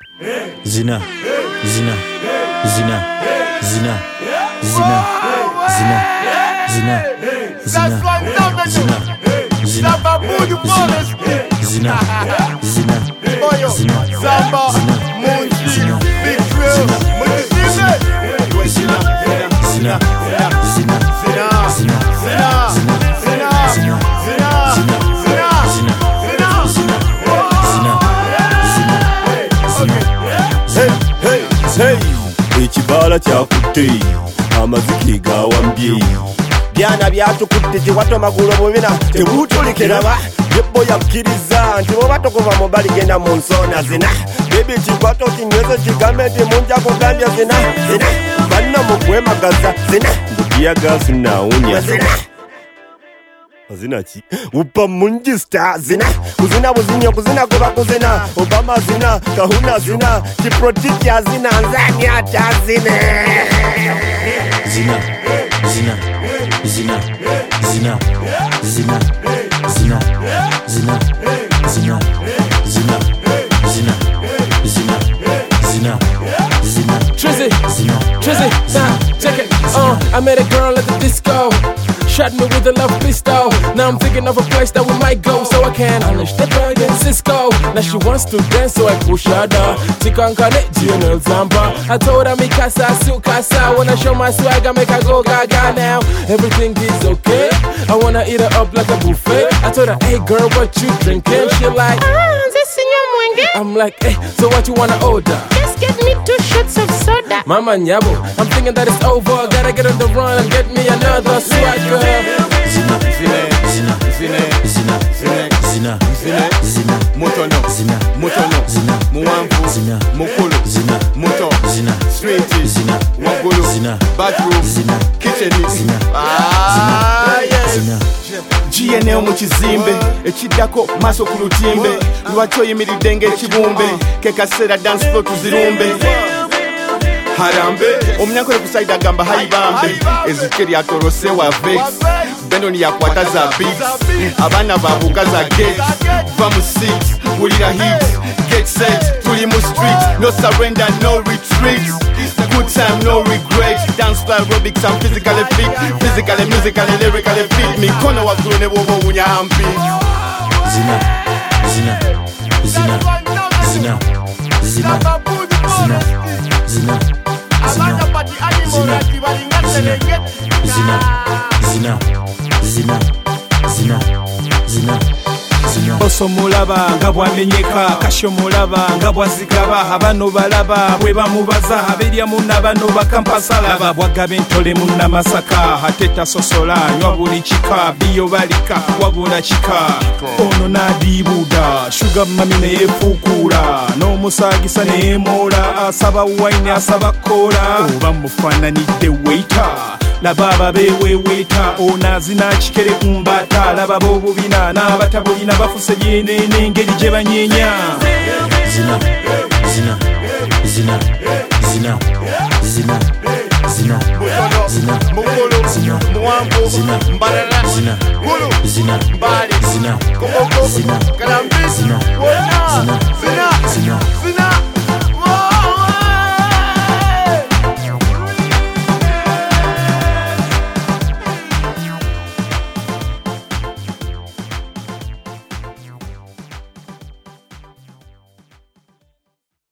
Zina, zina, zina, zina, zina, zina, zina, zina, zina, zina, zina, zina, zina, Samba, Monji, Big Drill, Zina, zina, zina, zina, zina, ekibala kyakutte amaziki gawambye byana byatukutte kiwato magulu mubina tebutulikeraba yebbo yakkiriza nti boba tokuva mubali genda mu nsona zina bebi kikwato kinyweze kigambe nti munja kugambya zina zina banna mukwemagaza zina mbugiyaga sinawunya zina zina ki upa munji star zina kuzina buzinya kuzina kuba kuzina Obama zina kahuna zina kiprotiki ya zina nzani hata zina zina, zina, zina, zina, zina, zina, zina, zina, zina, zina, zina, zina, zina, Trizzy, zina, Trizzy, check it. I met a girl at the disco. Shot me with a love pistol. Now I'm thinking of a place that we might go, so I can unleash the bird in Cisco. Now she wants to dance, so I push her down. Chikankane, Gino Zamba. I told her, Mikasa, Sukasa. Wanna show my swag, I make her go gaga now. Everything is okay. I wanna eat her up like a buffet. I told her, hey girl, what you drinking? She like, this señor Mwenge. I'm like, hey, so what you wanna order? Just get me 2 shots of soda. Mama Nyabo, I'm thinking that it's over. Gotta get on the run and get me another swagger. zina, zina, zina, zina, zina, zina, Motono, zina, Motono, zina, Muamfu, zina, Mokolo, zina, Moto, zina, Straight, zina, Wagolo, zina, Bathroom, zina, Kitchen, zina, zina. GNL mu kizimbe ekiddako maaso ku lutimbe lwaki oyimiridde ng'ekibumbe ke kaseera dance floor tuzirumbe harambe omunyankole ku side agamba hayibambe ezike lyatolose wa vex benoni yakwata za beat abaana babuuka za gate va mu seat wulira hit get set tuli mu street no surrender no retreat good time no regret dance floor aerobics I'm physically fit physically musically lyrically fit mikono waggulu ne bwoba owunyambi Zina, zina, zina, zina, zina, zina, zina, zina, zina, zina, zina, zina, zina. Oso mulaba nga bwamenyeka kasho mulaba nga bwazigaba abano balaba bwe bamubaza abirya munna bano bakampasala bwagabe ntole munna masaka hateta sosola nywa buli kika biyo balika wabula kika ono nadibuda sugar mami ne yefukura n'omusagisa ne yemola asaba wine asaba kola oba mufananidde waiter laba beweweta onazina kikere kumbata laba bobubina n'abatabulina bafuse byenene engeri gye banyenya Zina, zina, zina, zina, zina, zina, zina, Mokolo, zina, Muamfu, zina, Mbarara, zina, Gulu, zina, Mbali, zina, Koboko, zina, Kalambi